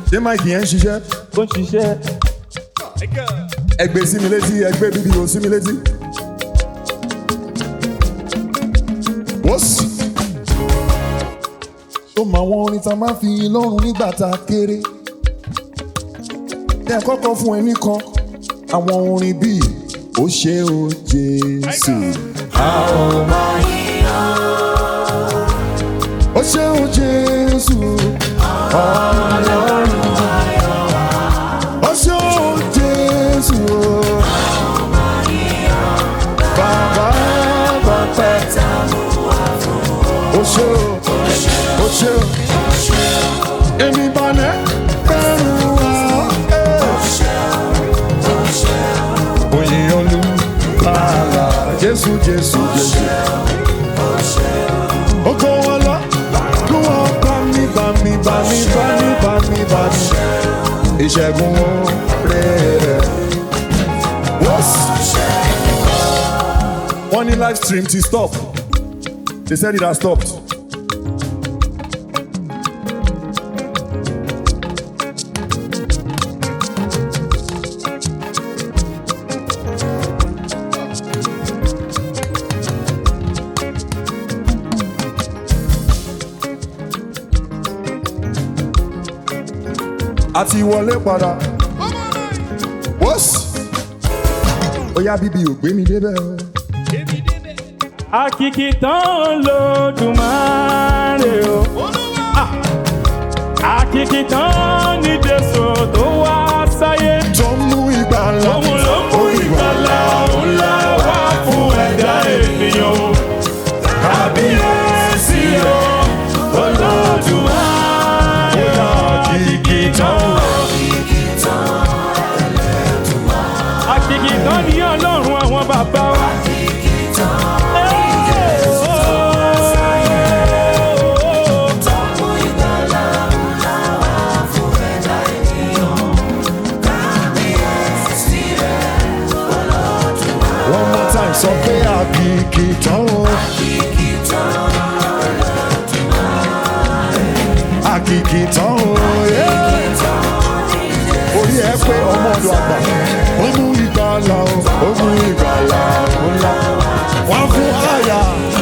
ṣé máìkì yẹn ń ṣiṣẹ́? Ó ń ṣiṣẹ́. Ẹgbẹ́ sí mi létí, ẹgbẹ́ bíbí o sí mi létí. Wọ́sì. Ó mọ àwọn orin tá a máa fi lọ́rùn nígbà tá a kéré. Ní àkọ́kọ́ fún ẹni kan, àwọn orin bíi ó ṣé o Jésù. A ò máa yìn ó ṣé o Jésù. Ọlọ́run ayọ̀ wá. Ó ṣé o Jésù. Bàbá bàbá ó ṣé o. Ó ṣé o. Èmi balẹ̀ bẹ̀rù wá. Oyin Olùgbàlà Jésù Jésù Jésù. Ògo wọn lọ, kí wọ́n bá mi. Ìṣẹ́gun rẹ̀. Wọ́n ní live stream ti stop. They said it has stopped. Àti wọlé padà. Wọ́sì. Ó yá bíbí ò gbé mi débẹ̀. Àkìkìtàn Olódùmarè o. Àkìkìtàn ní Jésù tó wá sáyé. Tó mú ìgbàlà. Òun ló mú ìgbàlà ńlá wá fún ẹ̀dá ènìyàn o. Kábíyèsí o, Olódùmarè o. Àkìkìtàn. Àkìkìtàn ni Ọlọ́run àwọn bàbá wa. Sọ pé àkìkìtàn o. Àkìkìtàn o. Orí ẹ pé ọmọ ọdọ àgbà. Ó mú ìgbàlà o. Ó mú ìgbàlà ńlá. Wọ́n fún àyà.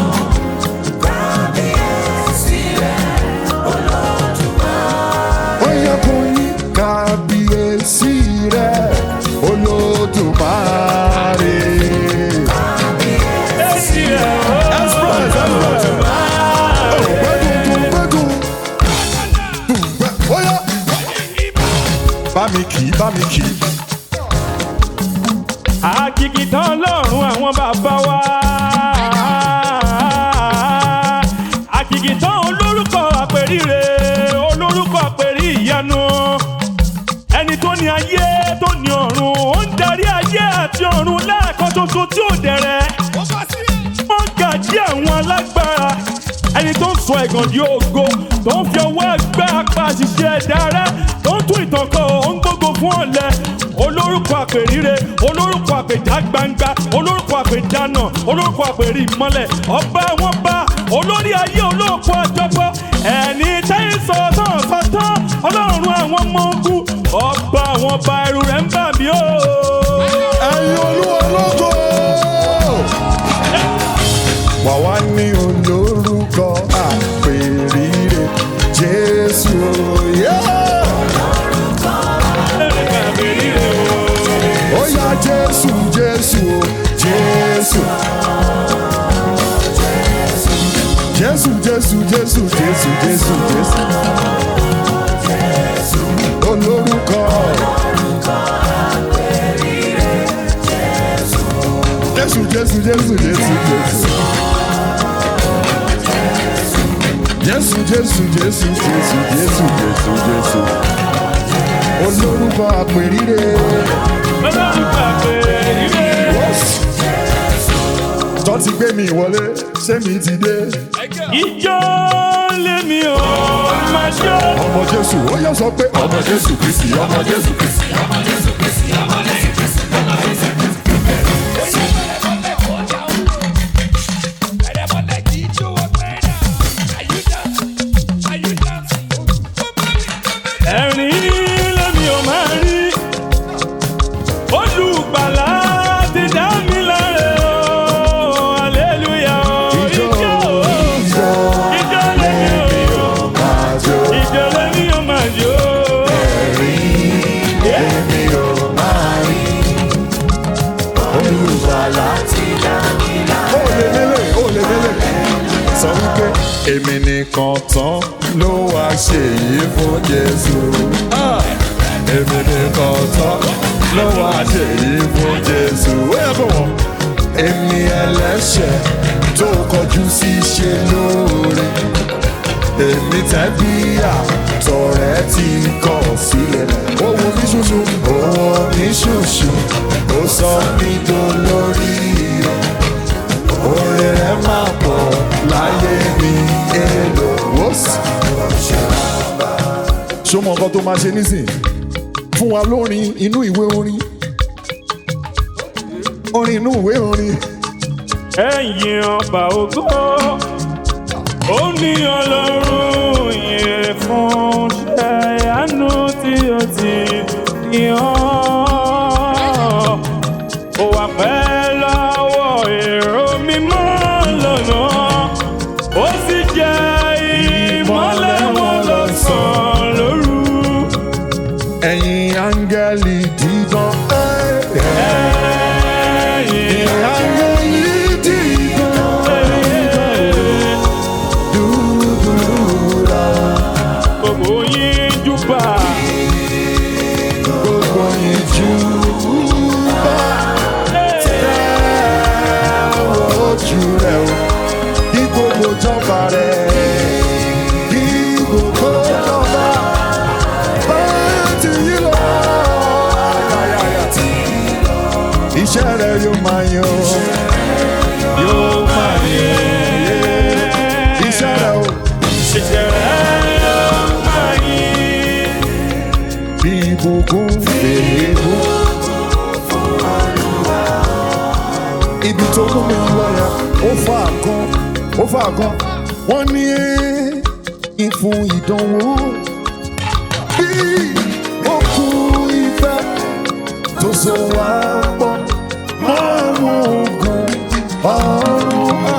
Ó yẹ kó yí kábíyèsí rẹ̀ Olódùmarè. Bá mi kì í. Àkìkìtàn Ọlọ́run àwọn bàbá wa. Àkìkìtàn olórúkọ àpèrire, olórúkọ àpèrí ìyanu. Ẹni tó ní ayé tó ní ọ̀run, ó ń darí ayé àti ọ̀run lẹ́ẹ̀kan ṣoṣo tí ò dẹ̀rẹ̀. Wọ́n gàjí àwọn alágbára. Ẹni tó ń sọ ẹ̀gàn di ògo, tó ń fi ọwọ́ ẹgbẹ́ apá àṣìṣe ẹ̀dá rẹ̀, tó ń tún ìtàn kọ, ó ń gbógo fún ọ̀lẹ. Olórúkọ àpèrire, olórúkọ àpèjà gbangba, olórúkọ àpèjánà, olórúkọ àpèrí ìmọ́lẹ̀, ọba àwọn bá, olórí ayé olóòkú àjọpọ̀, ẹni tẹ́yìn sọ̀tọ̀, Ọlọ́run àwọn ọmọ ogun, ọba àwọn ọba ẹrù rẹ̀ ń bà mí o. Ẹ̀yin Olúwa lógo. Wà wá ní olórúkọ àpèrire Jésù òye. Ó yá Jésù Jésù o Jésù. Jésù Jésù Jésù Jésù Jésù Jésù. Olórúkọ. Jésù Jésù Jésù Jésù Jésù. Jésù Jésù Jésù Jésù Jésù Jésù Jésù. Olórúkọ àpèrire. Olórúkọ àpèrire. Tó ti gbé mi wọlé, ṣé mi ti dé? Ìjọ lèmi ò máa jó. Ọmọ Jésù, ó yẹ sọ pé ọmọ Jésù Kristi, ọmọ Jésù Kristi, ọmọ Jésù Kristi, ọmọ Jésù Kristi, ọmọ Jésù Kristi. Ẹ̀rín èmi nìkan tán ló wá ṣe yìí fún Jésù. Èmi nìkan tán ló wá ṣe yìí fún Jésù. Ó yẹ kó wọ́n. Èmi ẹlẹ́ṣẹ̀ tó kọjú sí ṣe lóore. Èmi tẹ́bí àtọ̀rẹ́ ti kọ̀ sílẹ̀. Ó wo mí ṣoṣo, ó wo mí ṣoṣo, ó sọ mí dolórí rẹ̀. Oore rẹ̀ máa pọ̀ láyé mi èlò ó sì. Ṣó mọ nǹkan tó máa ṣe nísìn? Fún wa lórin inú ìwé orin. Orin inú ìwé orin. Ẹ̀yin ọba ògo, ó ní Ọlọ́run yẹ fún ṣe àánú tí ó ti yàn. Ó wà pẹ́ lọ́wọ́ èrò mímọ́ lọ́nà, ó sì jẹ́ ìmọ́lẹ̀ wọn lọ́sàn-án lóru. Ẹ̀yin áńgẹ́lì dídán. Ẹ̀yin áńgẹ́lì dídán. Dúdúrà. Gbogbo yín júbà. Gbogbo yín júbà. Tẹ́wọ́ ojú rẹ̀ o. Kí gbogbo jọba rẹ̀. Kí gbogbo jọba. Báyìí yí lọ. Iṣẹ́ rẹ̀ yóò máa yan. Yóò máa yan. Iṣẹ́ rẹ̀ o. Iṣẹ́ rẹ̀ yóò máa yìn. Bí ìbùkún fèrèkú. Ibi tó mú mi lọ yẹn, ó fà kan, ó fà kan. Wọ́n ní ìfún ìdánwò. Bí okùn ìfẹ́ tó so wá pọ̀ mọ́ àwọn ogun ọ̀run.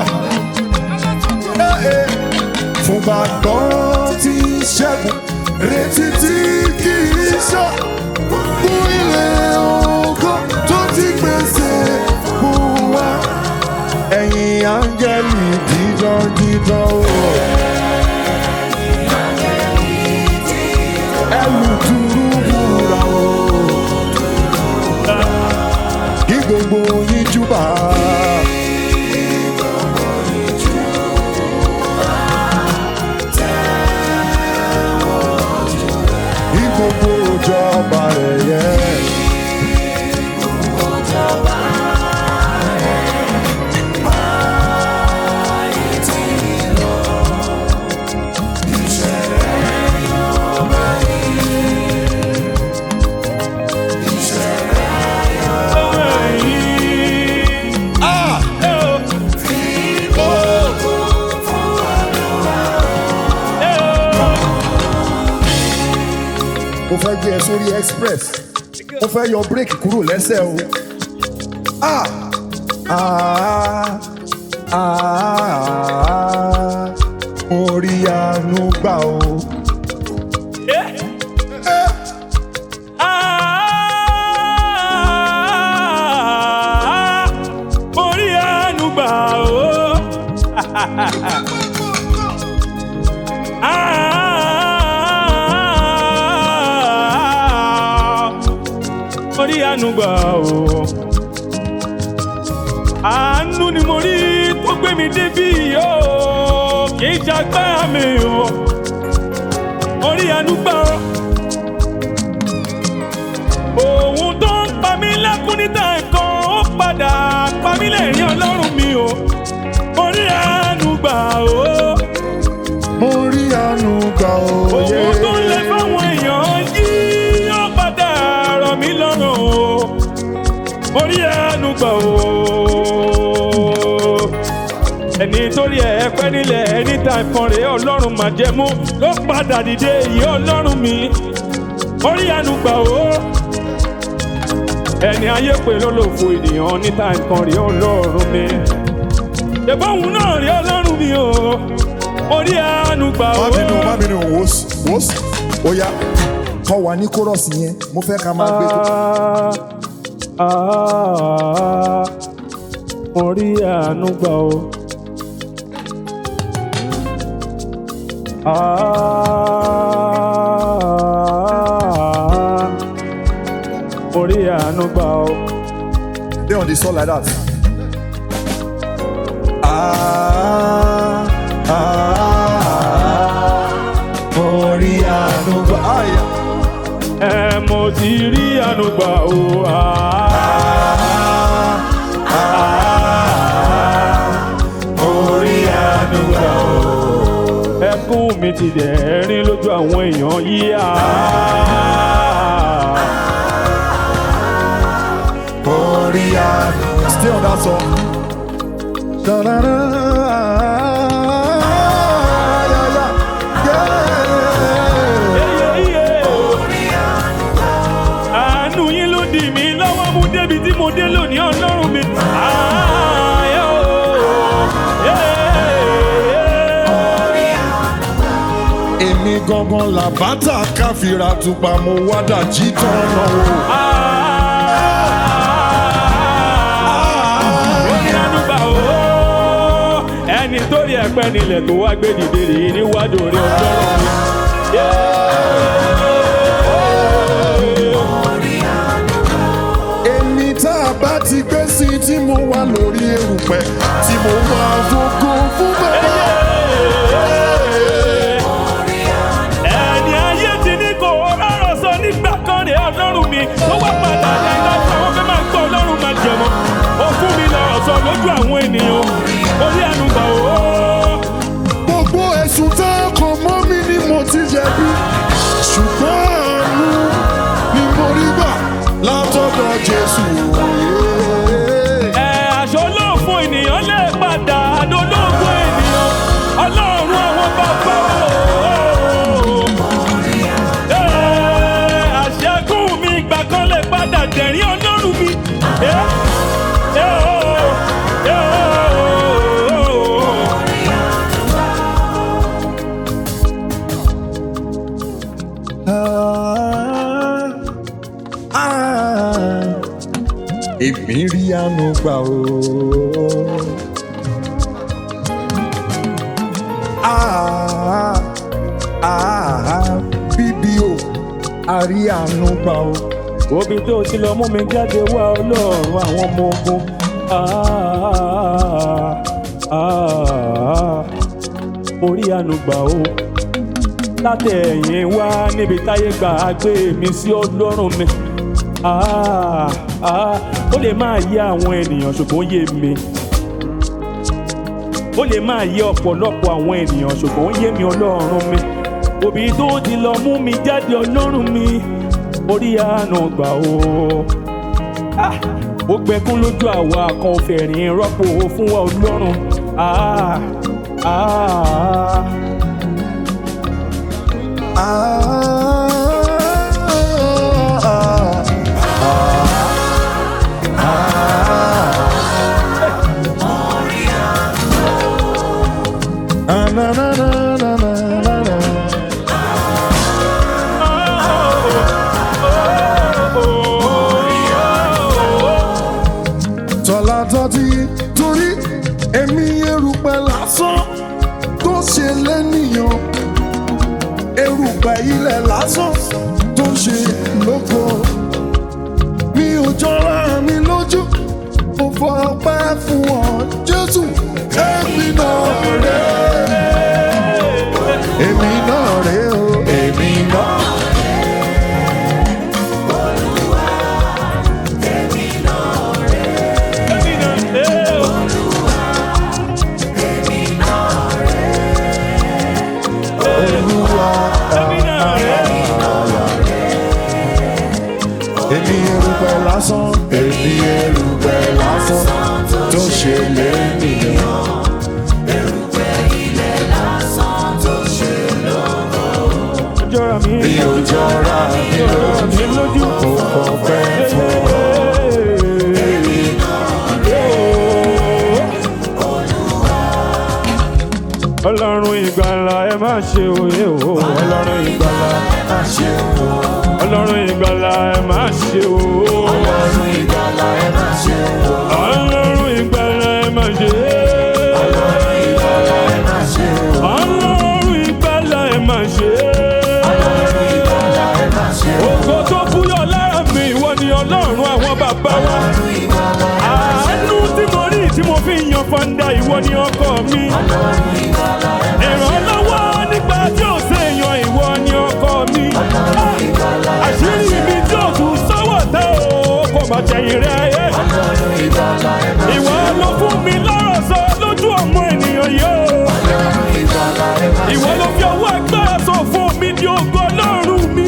Fún gbàgbọ́ tí ṣẹ́gun, retí tí kì í ṣọ́. Fún ilé ògo tó ti pèsè fún wa. Ẹ̀yin áńgẹ́lì dídán dídán o. Ẹlùtùrúbùrà o. Kí gbogbo yín júbà. Kí gbogbo ìjọba rẹ̀ yẹ. Mo fẹ́ gbé ẹ sórí express. Mo fẹ́ yọ bírèkì kúrò lẹ́sẹ̀ o. Mo rí àánú gbà o. Mo rí àánú gbà o. Mo rí àánú gbà o. Àánú ni mo rí tó gbé mi débí o. Kì í ṣagbára mi o. Mo rí àánú gbà o. Òun tó ń pa mí lẹ́kún níta ẹ̀kan ó padà pa mí lẹ́rìn Ọlọ́run mi o. Mo rí àánú gbà o. Mo rí àánú gbà o. Òun tó ń lẹ fáwọn èèyàn yìí ó padà rọ̀ mí lọ́rùn o. Mo rí àánú gbà o. Ẹni torí ẹ pẹ́ nílẹ̀ ẹni tá ìfọ̀n rẹ̀ Ọlọ́run májẹ̀mú ló padà dìde yìí Ọlọ́run mi. Mo rí àánú gbà o. Ẹni ayé pè lólòfò ènìyàn níta nǹkan rí Ọlọ́run mi. Ṣèbóhùn náà rí Ọlọ́run mi o. Mo rí àánú gbà o. Má bínú wòs. Ó yá, kọ́ wa ní kórọ̀sì yẹn. Mo fẹ́ ká máa gbé tó. Mo rí àánú gbà o. Orí àánú gbà ó. They on the soul like that. Orí àánú gbà. Mo ti rí àánú gbà ó. Orí àánú gbà ó. Ẹkún mi ti dẹ̀rín lójú àwọn èèyàn yìí. Orí àánú. Stay on that song. Da-da-da. Àánú yín ló dì mí lọ́wọ́ mú débi tí mo dé lónìí Ọlọ́run mi. Èmi gangan làbátà káfíra tupa mo wá dàjí tán náà o. Ẹni tó rí ẹ̀pẹ́ nílẹ̀ tó wá gbé dìde rí níwájú orí Ọlọ́run mi. Èmi tá a bá ti gbé sí tí mo wà lórí erùpẹ̀ tí mo wà fògo fún bàbá. Ẹni ayé ti ní kò rọrọ̀ sọ nígbà kan rẹ̀ Ọlọ́run mi tó wá padà ní láti àwọn fẹ́ máa gbọ́ Ọlọ́run máa jẹ̀mọ́. Ó fún mi lọ́rọ̀ sọ lójú àwọn ènìyàn. Orí àánú gbà ó. Gbogbo ẹ̀sùn tá a kàn mọ́ mi ni mo ti jẹ̀bi. Ṣùgbọ́n àánú ni mo rí gbà látọ̀dọ̀ Jésù. Aṣọ olóògùn ènìyàn lè padà dolóògùn ènìyàn. Ọlọ́run àwọn bàbá àṣẹ́gun mi ìgbà kan lè padà dẹ̀rín Ọlọ́run mi. Èmi rí àánú gbà ó. Bíbí o, a rí àánú gbà ó. Òbí tó ti lọ mú mi jáde wá Ọlọ́run àwọn ọmọ ogun. Orí àánú gbà ó. Látẹ̀yìn wá níbi táyé gbà á gbé mi sí Ọlọ́run mi. Ó lè máa yé àwọn ènìyàn ṣùgbọ́n yé mi. Ó lè máa yé ọ̀pọ̀lọpọ̀ àwọn ènìyàn ṣùgbọ́n yé mi Ọlọ́run mi. Òbí tó ti lọ mú mi jáde Ọlọ́run mi. Orí àánú gbà ó. Ó gbẹkún lójú àwa kan ò fẹ̀rín rọ́pò fún wa Ọlọ́run. Tọ́lá tọ́tí torí èmi erùpẹ̀ lásán tó ṣe lẹ́nìyàn, erùpẹ̀ ilẹ̀ lásán tó ṣe lóko. Mi ò jọra mi lójú, mo fọ ọpẹ́ fún ọ Jésù. Èmi náà rè é, èmi náà rè é o, èmi náà. Èmi erùpẹ̀ lásán, èmi erùpẹ̀ lásán tó ṣe lẹ́nìyàn. Erùpẹ̀ ilẹ̀ lásán tó ṣe lógo. Mi ò jọra mi lójú, mo fọpẹ́ fún ọ. Ọlọ́run ìgbàlà ẹ má ṣe òye o. Ọlọ́run ìgbàlà Má ṣe o, Ọlọ́run ìgbàlà ẹ má ṣe o. Ọlọ́run ìgbàlà ẹ má ṣe o. Ọlọ́run ìgbàlà ẹ má ṣe. Ọlọ́run ìgbàlà ẹ má ṣe o. Ọlọ́run ìgbàlà ògo tó búyọ lára mi ìwọ ni ọlọ́run àwọn bàbá wa. àánú tí mo rí tí mo fi yan fanda ìwọ ni ọkọ mi. ìrànlọ́wọ́ nígbà tí ò ṣèyàn ìwọ ni ọkọ mi. àṣírí mi tí ò tún sọ́wọ́ tẹ́ o kò má jẹ̀yìn rẹ̀. ìwọ ló fún mi lọ́rọ̀ sọ lójú ọmọ ènìyàn yìí. ìwọ ló fi ọwọ́ agbára sọ fún mi di ògo ọlọ́run mi.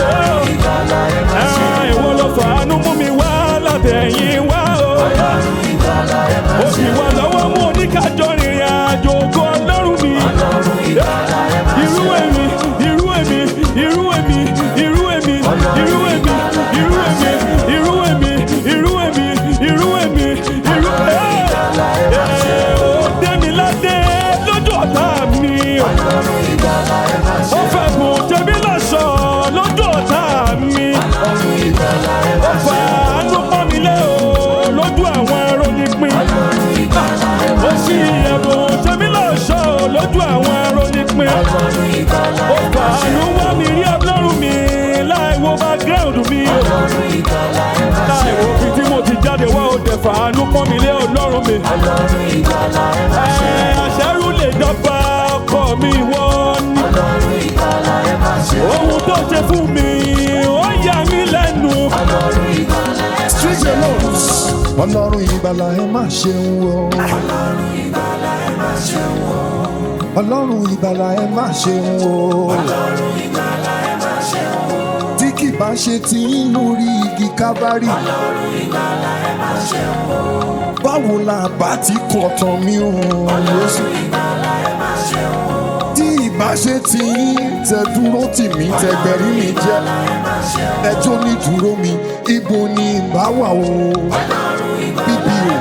ìwọ ló fàánú mú mi wá látẹ̀yìn wá o. ó sì wà lọ́wọ́ mú oníkájọ rìnrìn àjò ògo ọlọ́run mi. irú èmi irú èmi irú èmi irú èmi irú èmi irú èmi irú èmi irú èmi irú èmi irú ó dé mi ládé lójú ọ̀tá mi. ó fẹ́ bùn tẹ̀mí lọ́ṣọ̀ lójú ọ̀tá mi. ó fà á ló pọ́n mi lé o lójú àwọn ẹ̀rọ nípìn. ó sì ẹ̀bùn tẹ̀mí lọ́ṣọ̀ lójú àwọn ẹ̀rọ nípìn. ó fà á ló wá mi rí ọlọ́run mi láì wo background mi. láì wo fi tí mo ti jáde wá ó dẹ̀ fà á ló pọ́n mi lé ọlọ́run mi. àṣẹ́rù lè dọ́gba ọkọ mi wọ́n ní. ohun tó ṣe fún mi ó yà mí lẹ́nu. Street alone. Ọlọ́run ìgbàlà ẹ má ṣeun o. Ọlọ́run ìgbàlà ẹ má ṣeun o. Tí kì bá ṣe ti ń lórí igi Kábárì. Báwo la bá ti kọ̀ tán mi ò Jésù? Tí ìbá ṣe ti ń tẹ dúró tì mí tẹ gbẹ̀rí mi jẹ́. Ẹjọ́ ní dúró mi, ibo ni ìbá wà o? Bíbí o.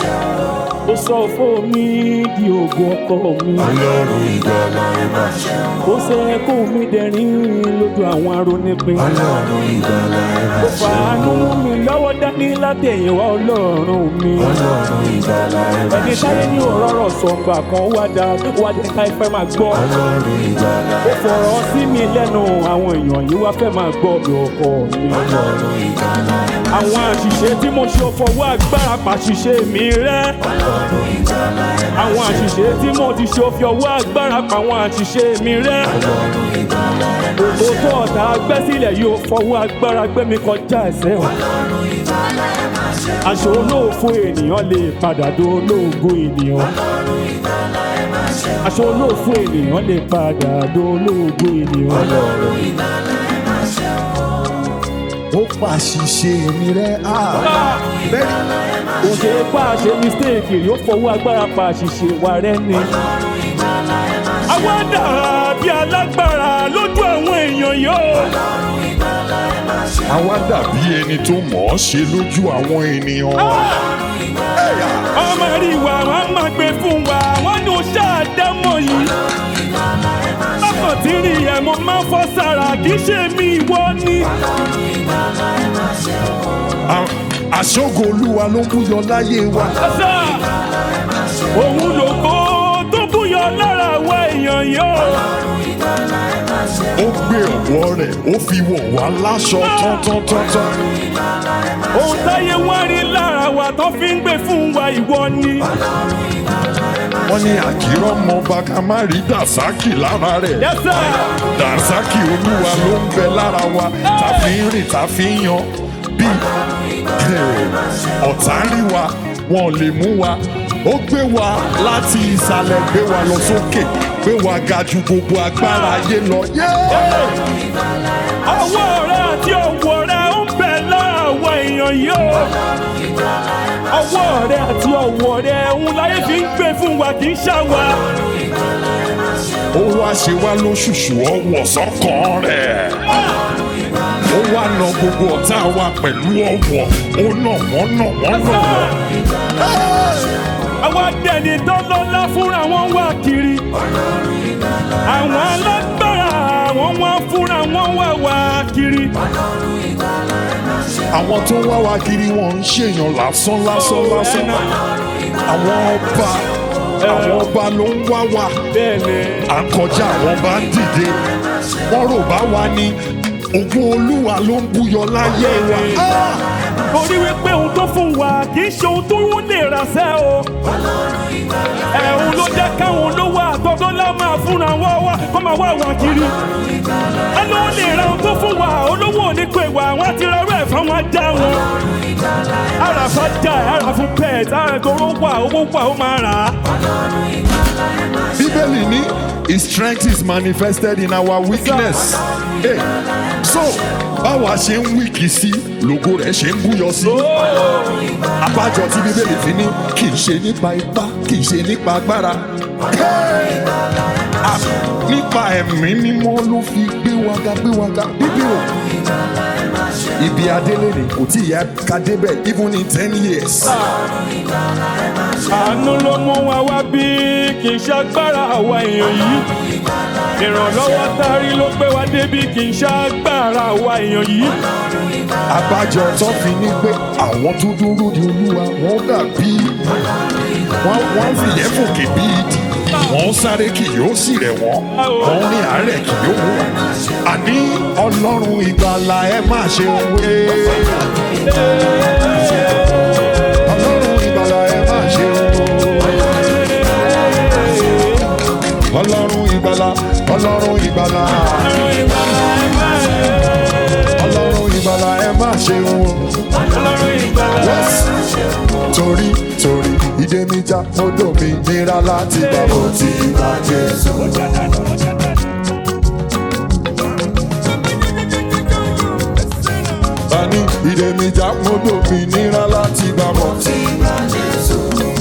ó sọ fún mi di ògo ọkọ mi. Ọlọ́run ìgbàlà ẹ má ṣeun. ó ṣe kó mi dẹ̀rín lójú àwọn arónípin. Ọlọ́run ìgbàlà ẹ má ó fàánú mú mi lọ́wọ́ dání látẹ̀yìnwá ọlọ́run mi. Ọlọ́run ìgbàlà ẹ má ẹni táyé ní òróró sọ̀gbà kan wá dé ká ìfẹ́ máa gbọ́. Ọlọ́run ìgbàlà ó fọ̀rọ̀ sí mi lẹ́nu àwọn èèyàn yìí wá fẹ́ máa gbọ́ mi ọkọ mi. Ọlọ́run ìgbàlà ẹ má àwọn àṣìṣe tí mo ṣe fọwọ́ agbára pàṣìṣe mi rẹ́. Ọlọ́run ìgbàlà ẹ má àwọn àṣìṣe tí mo ti ṣe fi ọwọ́ agbára pa àwọn àṣìṣe mi rẹ́. Ọlọ́run ìgbàlà ẹ má òtò ọ̀tá gbẹ́ sílẹ̀ yóò fọwọ́ agbára gbé mi kọjá ẹsẹ̀ wọn. Ọlọ́run ìgbàlà ẹ má ṣeun. aṣọ olóòfo ènìyàn lè padà do olóògo ènìyàn. Ọlọ́run ìgbàlà ẹ má ṣeun. aṣọ olóòfo ènìyàn lè padà do olóògo ènìyàn. Ọlọ́run ìgbàlà ẹ má ṣeun. ó pàṣìṣe mi rẹ́. Bẹ́ẹ̀ni. kò ṣe é pa àṣẹ mistake yóò fọwọ́ agbára pa àṣìṣe wa rẹ́ ni. Ọlọ́run ìgbàlà ẹ má ṣeun. àwa dàrá bí alágbára lójú àwọn èèyàn yóò. Ọlọ́run ìgbàlà ẹ má ṣeun. Àwa dàbí ẹni tó mọ̀ ọ́ ṣe lójú àwọn ènìyàn. Ọlọ́run ìgbàlà ẹ má ṣeun. ọmọ rí wa wọn máa gbé fún wa wọn ní o ṣáàdámọ̀ yìí. Ọlọ́run ìgbàlà ẹ má ṣeun. bákan tí rí ẹ̀ mo máa ń fọ́ sára kì í ṣe mí ìwọ ni. Ọlọ́run ìgbàlà ẹ má ṣeun. Àṣọ́gun Olúwa ló ń búyọ láyé wa. ọ̀sà òun lògo tó búyọ lára wa èèyàn yóò. Ọlọ́run ìgbàlà ẹ má ṣeun. Ó gbé ọ̀wọ́ rẹ̀ ó fi wọ̀ wá láṣọ tán. Ìgbàlà ẹ má ohun táyé wá rí lára wa tó fi ń gbé fún wa ìwọ ni. Ọlọ́run ìgbàlà ẹ má Wọ́n ní àkìrọ̀ mọ bàkà má rí dàsákì lára rẹ̀. yẹ́sà Dàsákì Olúwa ló ń bẹ lára wa tá fi ń rìn tá fi ń yan. Bí ọ̀tá rí wa wọn ò lè mú wa. Ó gbé wa láti ìsàlẹ̀ gbé wa lọ sókè gbé wa ga ju gbogbo agbára ayé lọ. ọwọ́ rẹ àti ọwọ́ rẹ ń bẹ lára wa èèyàn yóò. ọwọ́ rẹ àti ọwọ́ rẹ ń láyé fi ń gbé fún wa kì í ṣàwà. Ó wá ṣe wá lóṣùṣù ọwọ́ sọ́kàn rẹ̀. Ó wá na gbogbo ọ̀tá wa pẹ̀lú ọwọ́. Ó nà wọ́n nà wọ́n nà wọ́n. àwọn adẹ́ni tó lọ́lá fúnra wọn wá kiri. àwọn alágbára àwọn wá fúnra wọn wá kiri. Àwọn tó ń wá wa kiri wọn ń ṣèyàn lásán. Àwọn ọba ló ń wá wa. bẹ́ẹ̀ni À ń kọjá àwọn bá ń dìde. Wọ́n rò bá wa ní ògo Olúwa ló ń búyọ láyé wa. Torí wípé ohun tó fún wa kì í ṣe ohun tó lè rà sẹ́ o. Ẹ̀hún ló jẹ́ káwọn olówó àtọ́dọ́lá máa fúnra wọ́n wá kó máa wá wà kiri. Ẹnu ó lè ra ohun tó fún wa, olówó ò ní pè wá, wọ́n ti rọrùn ẹ̀ fún wọn já wọn. Ara fún jà, ara fún pet, ara ìgboro wà, owó wà, ó máa rà á. Bíbélì ní his strength is manifested in our weakness. Hey, so báwa ṣe ń wíkì sí lògo rẹ̀ ṣe ń búyọ sí. Abájọ tí Bíbélì fi ní kì í ṣe nípa ipá, kì í ṣe nípa agbára. Nípa ẹ̀mí mímọ́ ló fi gbé wa ga Bíbélì. Ibi adélé ni kò tí ìyá ká débẹ̀ even in 10 years. Àánú ló mú wa wá bí kì í ṣagbára àwa èèyàn yìí. Ìrànlọ́wọ́ tárí ló gbé wa débi kì í ṣagbára àwa èèyàn yìí. Abájọ tó fi ní pé àwọn tó dúró di Olúwa wọ́n dàbí wọ́n fìyẹ́ fòkè bí idì. Wọ́n sáré kì yóò sì rẹ̀ wọ́n. Wọ́n ní àárẹ̀ kì yóò mú wọn. Àní Ọlọ́run ìgbàlà ẹ má ṣe wé. Ọlọ́run ìgbàlà ẹ má ṣe wé. Ọlọ́run ìgbàlà, Ọlọ́run ìgbàlà. Ọlọ́run ìgbàlà ẹ má ṣe wé. Torí ìdè mi já odò mi nira láti gbà mo ti gbà Jésù. Bani ìdè mi já odò mi nira láti gbà mo ti gbà Jésù.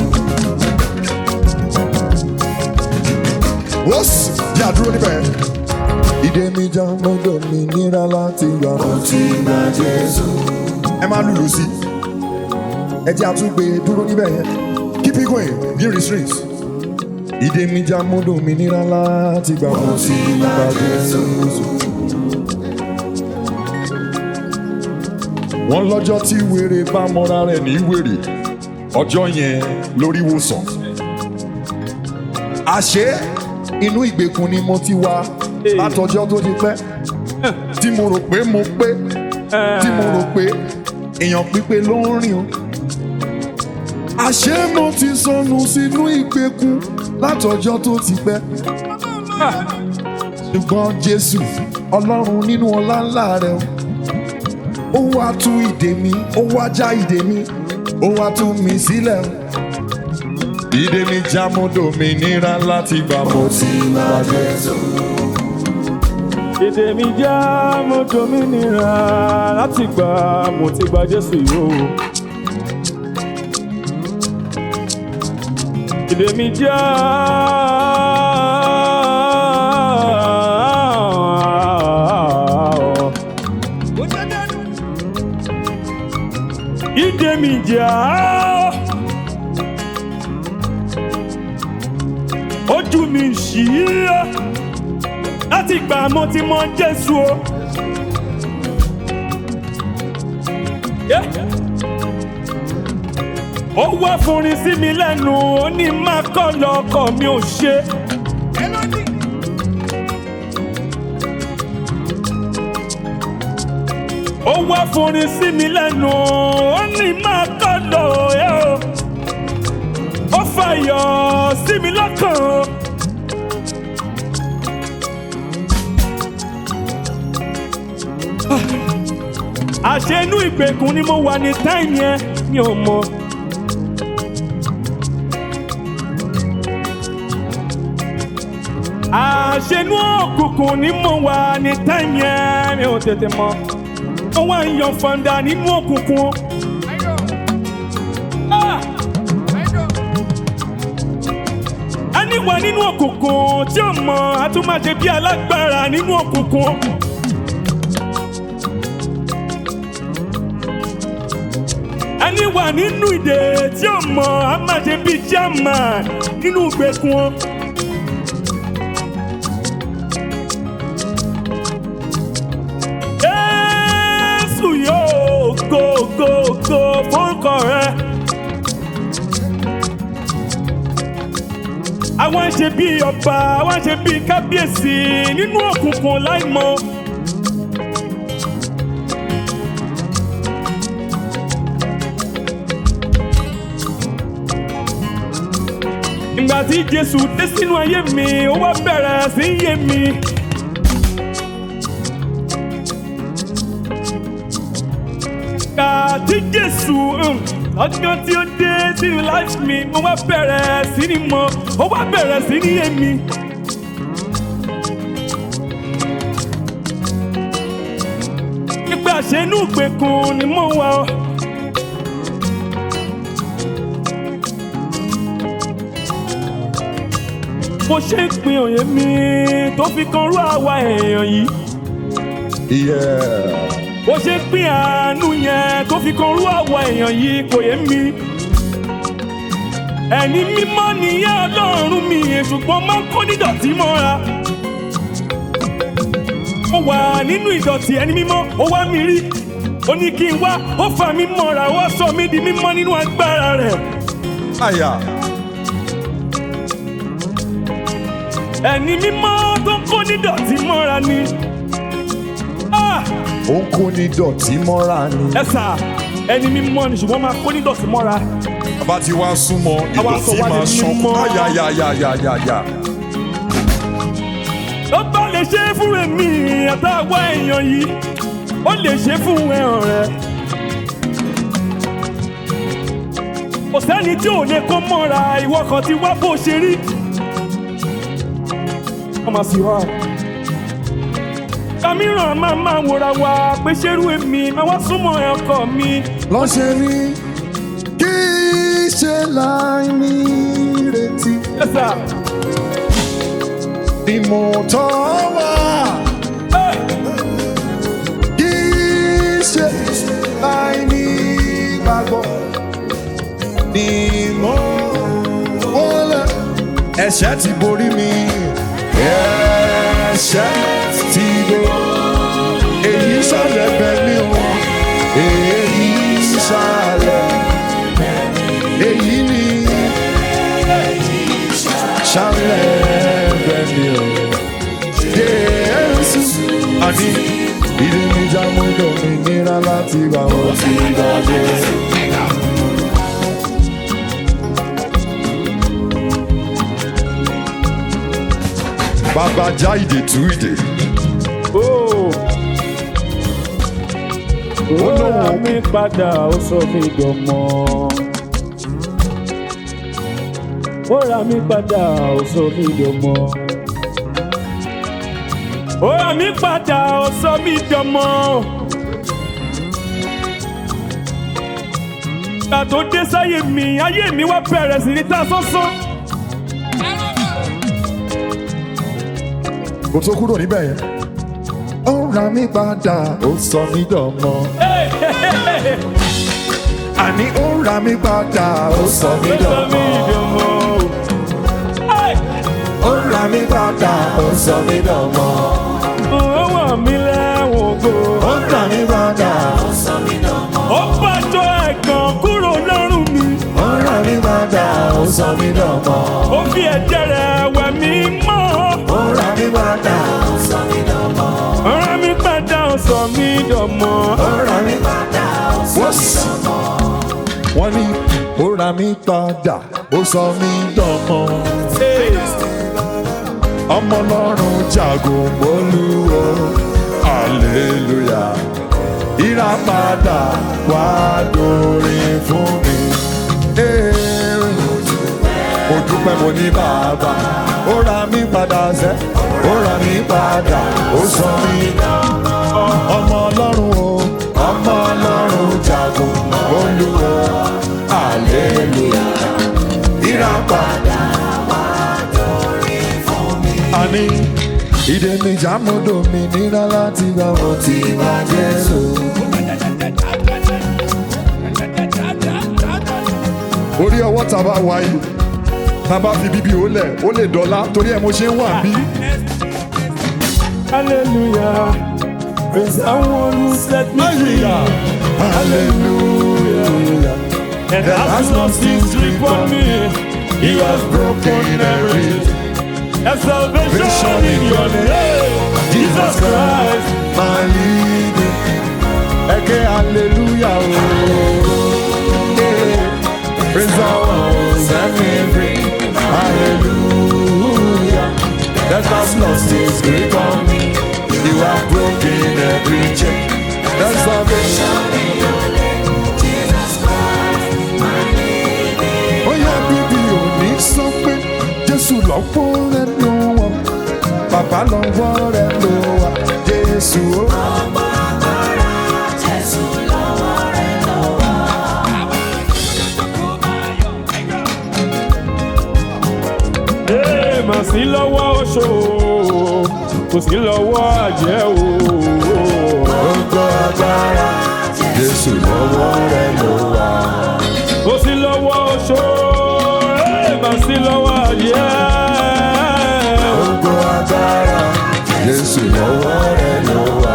Wọ́sì yà dúró níbẹ̀. Ìdè mi já odò mi nira láti gbà mo ti gbà Jésù. Ẹ máa lùlù sí i. Ẹ jẹ́ àtúgbè dúró níbẹ̀ yẹn. Keep it going, give restraints. Ìdè mi já mọ́dọ̀ mi nira láti gbà mọ́ sí ìgbà Jésù. Wọ́n lọ́jọ́ tí wèrè bá mọ́ra rẹ̀ ní wèrè, ọjọ́ yẹn lórí wòsàn. Àṣé inú ìgbèkùn ni mo ti wá látọjọ́ tó ti pẹ́. Tí mo rò pé mo pé, tí mo rò pé èèyàn pípé ló ń rìn o. Àṣé mo ti sọnù sínú ìgbèkùn látọjọ́ tó ti pẹ́. Ṣùgbọ́n Jésù Ọlọ́run nínú ọlá ńlá rẹ̀ ó wá tú ìdè mi, ó wá já ìdè mi, ó wá tú mi sílẹ̀. Ìdè mi já mo dòmìnira láti gbà mo ti gbà Jésù. Ìdè mi já mo dòmìnira láti gbà mo ti gbà Jésù yóò. Ìdè mi já ìdè mi já ojú mi ṣí láti gbà mo ti mọ Jésù o. Ó wá fúnrin sí mi lẹ́nu, ó ní má kọ́ lọ́kọ̀ mi ò ṣe. Ó wá fúnrin sí mi lẹ́nu, ó ní má kọ́ lọ ẹ́ o. Ó fàyọ̀ sí mi lọ́kàn. Àṣé inú ìgbèkùn ni mo wà ní táìmù yẹn, mi ò mọ̀. Àṣẹnú òkùnkùn ni mo wà ní táìmù yẹn, mi ò tètè mọ̀. Mo wá ń yan fọ̀ǹdà nínú òkùnkùn. Ẹni wà nínú òkùnkùn tí ó mọ̀ á tún máa ṣe bí alágbára nínú òkùnkùn. Ẹni wà nínú ìdè tí ó mọ̀ á máa ṣe bí jámà nínú ìgbèkùn. Go fórúkọ rẹ. Àwọn ṣe bí ọba, àwọn ṣe bí kábíyèsí nínú òkùnkùn láìmọ̀. tí Jésù dé sínú ayé mi ó wá bẹ̀rẹ̀ sí í yé mi. Ìgbà tí Jésù ọjọ́ tí ó dé sínú life mi mo wá bẹ̀rẹ̀ sí ní mọ̀ ó wá bẹ̀rẹ̀ sí ní yé mi. Nígbà ṣe inú ìgbèkùn ni mo wà ọ́. Mo ṣe ń pín òye mi tó fi kan rú àwa èèyàn yìí. Bó ṣe ń pín àánú yẹn tó fi kan rú àwa èèyàn yìí kò yé mi. Ẹni mímọ́ nìyẹn Ọlọ́run mi ṣùgbọ́n máa ń kó nídọ̀tí mọ́ra. Mo wà nínú ìdọ̀tí ẹni mímọ́ ó wá mi rí. Ó ní kí n wá ó fà mí mọ́ra ó wá sọ mí di mímọ́ nínú agbára rẹ̀. Ẹni mímọ́ tó ń kó nídọ̀tí mọ́ra ni. Ó ń kó nídọ̀tí mọ́ra ni. Ẹ sà ẹni mímọ́ ni ṣùgbọ́n máa kó nídọ̀tí mọ́ra. Bàbá tí wàá súnmọ́ ìdọ̀tí máa ṣàn kú. Ó bá lè ṣe é fún èmi àtàwọn èèyàn yìí ó lè ṣe é fún ẹ̀hàn rẹ̀. Kò sẹ́ni tí ò lè kó mọ́ra ìwọ kan ti wá bó ṣe rí. Ọmọ sí wa. Kàmíràn máa wòra wa pé ṣerú èmi máa wá súnmọ́ ọkọ mi. Lọ́ṣẹ̀ ni kì í ṣe láì ní ìrètí. Yes, sir. Ni mo tọ́ wá. Kì í ṣe láì ní ìgbàgbọ́. Ni mo wọlé. Ẹ̀ṣẹ̀ ti borí mi. Ẹ̀ṣẹ̀ ti borí. Èyí sálẹ̀ bẹ̀ mí o. Èyí sálẹ̀. Èyí ni. Sálẹ̀ bẹ̀ mí o. Jésù. Àní ìdíjà mú dòmìnira láti wà ó ti gbàgbé. Bàbá já ìdè tú ìdè. Ó rà mí padà ó sọ mí dọmọ. Ó rà mí padà ó sọ mí dọmọ. Ó rà mí padà ó sọ mí dọmọ. Ìgbà tó dé sáyé mi ayé mi wá bẹ̀rẹ̀ sí ní ta sánsán. Kò tó kúrò níbẹ̀ yẹn. Ó rà mí padà, ó sọ mí dọmọ. Àní ó rà mí padà, ó sọ mí dọmọ. Ó rà mí padà, ó sọ mí dọmọ. Ó wà mí lẹ́wọ̀n gbò. Ó rà mí padà, ó sọ mí dọmọ. Ó bàjọ́ ẹ̀gàn kúrò lọ́rùn mi. ó rà mí padà, ó sọ mí dọmọ. Ó fi ẹ̀jẹ̀ rẹ̀ wẹ̀ mí mọ́. Ó rà mí padà, Ó sọ mí dọmọ. Ó rà mí padà ó sọ mí dọmọ. ó rà mí padà, ó sọ mí dọmọ. Wọ́n ní ó rà mí padà, ó sọ mí dọmọ. Ọmọ Ọlọ́run jagun Olúwo, hallelujah. Ìràpadà wá dórin fún mi. Mo dúpẹ́ mo ní bàbá, ó rà mí padà sẹ́, ó rà mí padà, ó sọ mí dọmọ. Ọmọ Ọlọ́run o, ọmọ Ọlọ́run jagun Olúwo, hallelujah. Ìràpadà àní ìdè mi jàmọ́dọ̀ mi nira láti gbà wọ́n ti bá Jésù. Orí ọwọ́ tá a bá wáyé tá a bá fi bíbí ó lè dọ́là torí ẹ̀ mo ṣe ń wà bí. Hallelujah, praise the one who set me free. Hallelujah, And has lost his grip on me. He has broken everything. There's salvation in your name, Jesus Christ. My leader, okay, hallelujah, oh, yeah. Praise the Lord, set me free, hallelujah. every chain. That's salvation. Oh yeah, baby, you need something. Jésù lọ́wọ́ rẹ̀ ló wà. Bàbá lọ́wọ́ rẹ̀ ló wà. Jésù ó. Mà sí lọ́wọ́ oṣó kò sí lọ́wọ́ àjẹ́ o. Ọjọ́ agbára Jésù lọ́wọ́ rẹ̀ ló wà. Kò sí lọ́wọ́ oṣó mà sí lọ́wọ́ àjẹ́. Ọjọ́ agbára Jésù lọ́wọ́ rẹ̀ ló wà.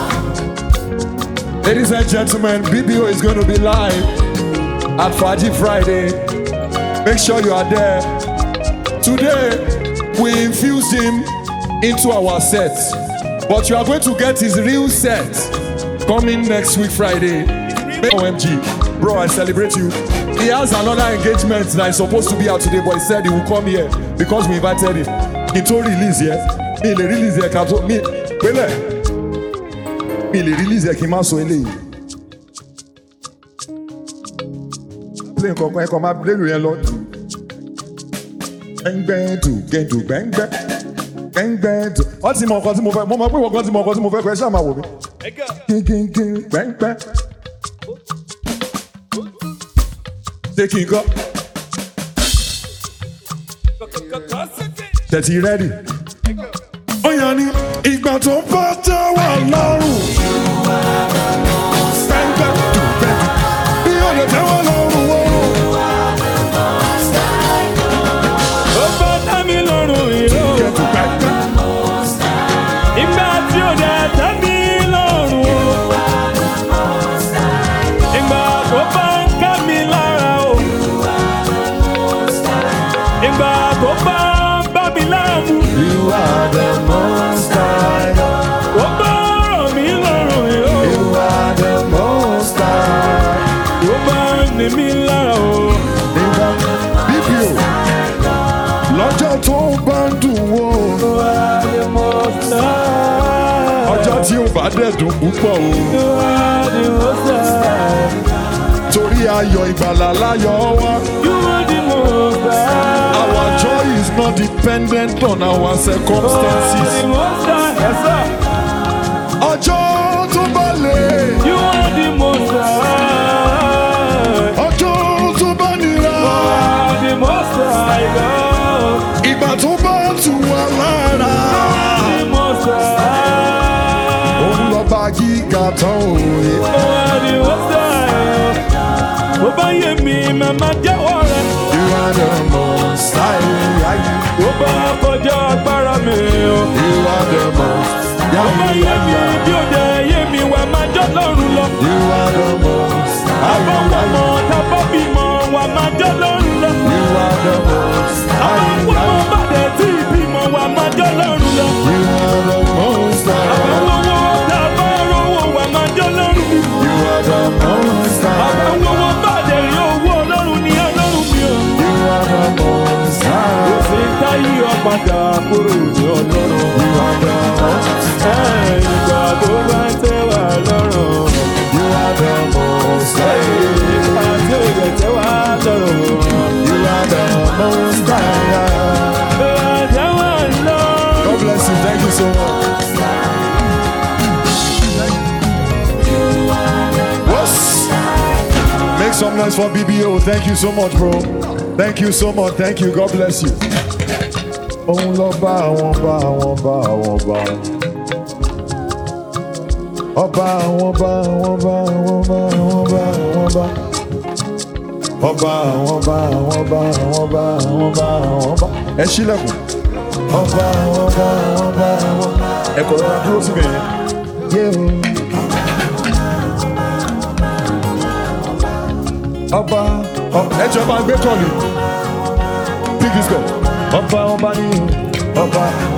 Ladies and gentlemen, BBO is going to be live at Faji Friday. Make sure you are there. Today, we infused him into our set, but you are going to get his real set coming next week Friday. OMG, bro, I celebrate you. He has another engagement that is supposed to be out today, but he said he will come here because we invited him. He told release here. Me le release here, capsule. Me le release here. Kí n má sọ eléyìí. Play nǹkan kan ẹ̀kọ́ máa play yẹn lọ. Gbẹ́ngbẹ́dù gbẹ́ngbẹ́ gbẹ́ngbẹ́dù. Wọ́n ti mọ ọkọ tí mo fẹ́, mo mọ pé wọ́n ti mọ ọkọ tí mo fẹ́ kọ́ ẹ ṣáà máa wò mí. Gíngíngín gbẹ́ngbẹ́. Ṣé kí n kọ́? Tẹ̀tí rẹ́dì. Ó yàn ní ìgbà tó bá tẹ́ wà lọ́rùn. Gbẹ́ngbẹ́dù gbẹ́ngbẹ́. Bí ó lè tẹ́ wà lọ́rùn wọ́n. Ìgbà tí ó dẹ̀ tẹ́ mi lọ́rùn o. Ìgbà tó bá ń ká mi lára o. Ìgbà tó bá ń bá mi láàmú. You are the most high. Ó bá rọ̀ mí lọ́rùn o. You are the most high. Ó bá ń ní mi lára o. Nígbà BBO lọ́jọ́ tó bá ń dùn wò. You are the most high. Ọjọ́ tí ó bá dẹ̀ dùn púpọ̀ o. You are the most high. Torí ayọ̀ ìgbàlà láyọ̀ wá. You are the most high. Our joy is not dependent on our circumstances. You are the most high. Yes, sir. Ọjọ́ tó bá lè. You are the most high. Ọjọ́ tó bá nira. You are the most high God. Ìgbà tó bá tù wá lára. The most high. Òun lọ́ba gíga tán òye. You are the most high. Bó bá yé mi, màmá jẹ́wọ́ rẹ̀. You are the most high. Bó bá kọjá agbára mi o. You are the most Bó bá yé mi, bí ó dẹ̀ yé mi, wà máa jọ́ lọ́rùn lọ. You are the most Àbọ̀wọ̀mọ̀ tábọ̀ bímọ, wà máa jọ́ lọ́rùn lọ. You are the most Àbọ̀wọ̀mọ̀ bàdẹ̀ tí ìbímọ, wà máa jọ́ lọ́rùn lọ. You are the most Àbọ̀wọ̀mọ̀ tábọ̀ rówó, wà máa jọ́ lọ́rùn mi. You are the most Àbọ̀wọ̀mọ̀ bàdẹ̀ rí owó ọlọ́run ní ọlọ́run mi o. You are the most Kò sí táyé ọ̀padà kúrò ní ọlọ́run. You are the most Ìgbà tó bá ń tẹ́ wà lọ́rùn. You are the most Ìgbà tí ò yẹ tẹ́ wà lọ́rùn. You are the most Ìgbà tẹ́ wà lọ́rùn. God bless you. Thank you so much. Whoops. Make some noise for BBO. Thank you so much, bro. Thank you so much. Thank you. God bless you. Òun lọ bá àwọn bá àwọn bá àwọn bá. Ọba àwọn bá àwọn bá àwọn bá àwọn bá àwọn bá. Ọba àwọn bá àwọn bá àwọn bá àwọn bá àwọn bá. Ẹ ṣílẹ̀kùn. Ọba àwọn bá àwọn bá àwọn bá. Ẹ kọ̀ rọra dúró síbẹ̀ yẹn. Ọba ẹjọ́ bá gbé kọ́ọ̀lì. Pick this call. Ọba ní ọba